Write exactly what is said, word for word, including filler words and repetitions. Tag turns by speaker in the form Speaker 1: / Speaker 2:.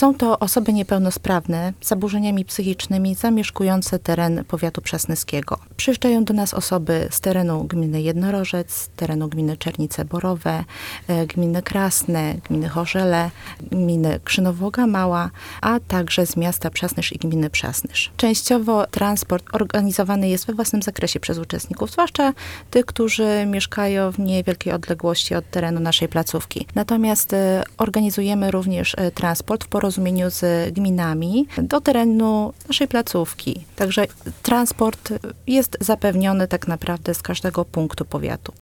Speaker 1: Są to osoby niepełnosprawne z zaburzeniami psychicznymi zamieszkujące teren powiatu przasnyskiego. Przyjeżdżają do nas osoby z terenu gminy Jednorożec, z terenu gminy Czernice-Borowe, gminy Krasne, gminy Chorzele, gminy Krzynowoga Mała, a także z miasta Przasnysz i gminy Przasnysz. Częściowo transport organizowany jest we własnym zakresie przez uczestników, zwłaszcza tych, którzy mieszkają w niewielkiej odległości od terenu naszej placówki. Natomiast organizujemy również transport w porozumieniu z gminami do terenu naszej placówki. Także transport jest zapewniony tak naprawdę z każdego punktu powiatu.